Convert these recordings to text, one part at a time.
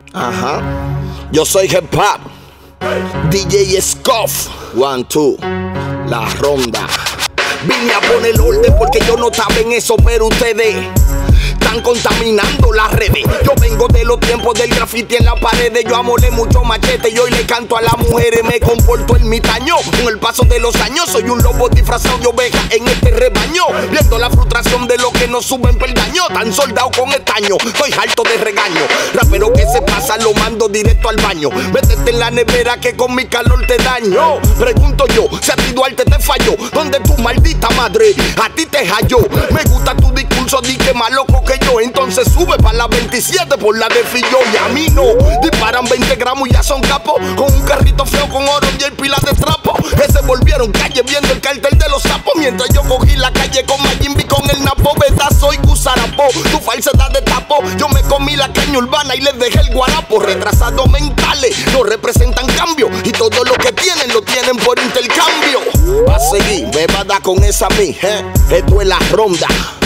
Ajá. Yo soy hip hop. DJ Scoff. 1, 2. La ronda. Vine a poner orden porque yo no estaba en eso, pero ustedes están contaminando las redes. Yo vengo de los tiempos del graffiti en las paredes. Yo amolé mucho machete y hoy le canto a las mujeres. Me comporto ermitaño con el paso de los años. Soy un lobo disfrazado de oveja en este rebaño, viendo la frustración de los que no suben peldaño. Tan soldado con estaño, estoy harto de regaño. Rapero que se pasa lo mando directo al baño. Métete en la nevera que con mi calor te daño. Pregunto yo, si a ti Duarte te falló, ¿dónde tu maldita madre a ti te halló? Me gusta tu discurso, di que más loco que yo. Entonces sube pa' la 27 por la de Fillo. Y a mí no, disparan 20 gramos y ya son capos. Con un carrito feo con oro y el pilas de trapo. Se volvieron calle viendo el cartel de los sapos. Mientras yo cogí la calle con Mayimbi con el napo. Beta soy Gusarapo, tu falsedad de tapo. Yo me comí la caña urbana y les dejé el guarapo. Retrasados mentales, no representan cambio. Y todo lo que tienen, lo tienen por intercambio. Va a seguir, me va a dar con esa a mí, Esto es la ronda.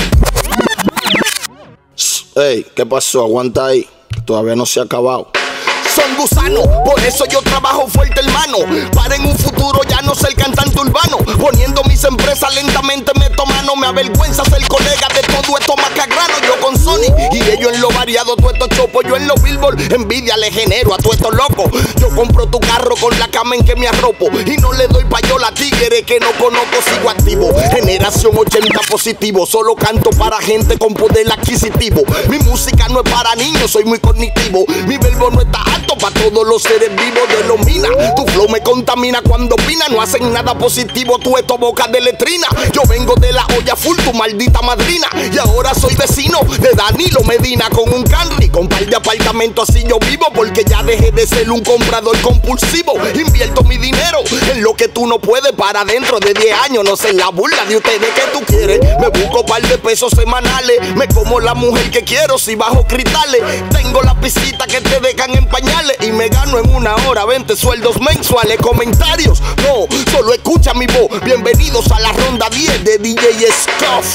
Ey, ¿qué pasó? Aguanta ahí, todavía no se ha acabado. Son gusanos, por eso yo trabajo fuerte, hermano. Para en un futuro ya no ser cantante urbano. Poniendo mis empresas lentamente meto mano. Me avergüenza ser colega de todo esto macagrano. Yo con Sony y ellos en lo variado, todo estos chopos. Yo en los Billboard, envidia le genero a todo estos locos. Yo compro tu carro con la cama en que me arropo. Y no le doy payola a tigres que no conozco, sigo activo. Generación 80 positivo, solo canto para gente con poder adquisitivo. Mi música no es para niños, soy muy cognitivo. Mi verbo no está alto para todos los seres vivos de los minas. Tu flow me contamina cuando opina. No hacen nada positivo, tú esto boca de letrina. Yo vengo de la olla full, tu maldita madrina. Y ahora soy vecino de Danilo Medina con un Camry, con par de apartamentos, así yo vivo. Porque ya dejé de ser un comprador compulsivo. Invierto mi dinero en lo que tú no puedes. Para dentro de 10 años no sé la burla de ustedes que tú quieres. Me busco par de pesos semanales. Me como la mujer que quiero si bajo cristales. Tengo la piscita que te dejan en pañales. Y me gano en una hora 20 sueldos mensuales. Comentarios, no, solo escucha mi voz. Bienvenidos a la ronda 10 de DJ Scoff.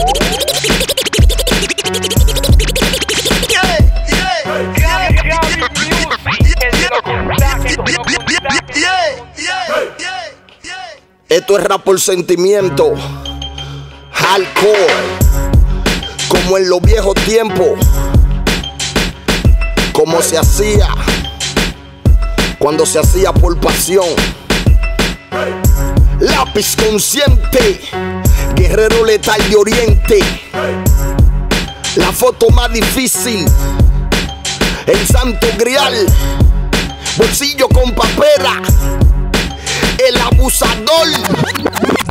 Esto es rap por sentimiento, hardcore, como en los viejos tiempos, como se hacía, cuando se hacía por pasión. Lápiz consciente, guerrero letal de oriente. La foto más difícil, el santo grial, bolsillo con papera, el abusador.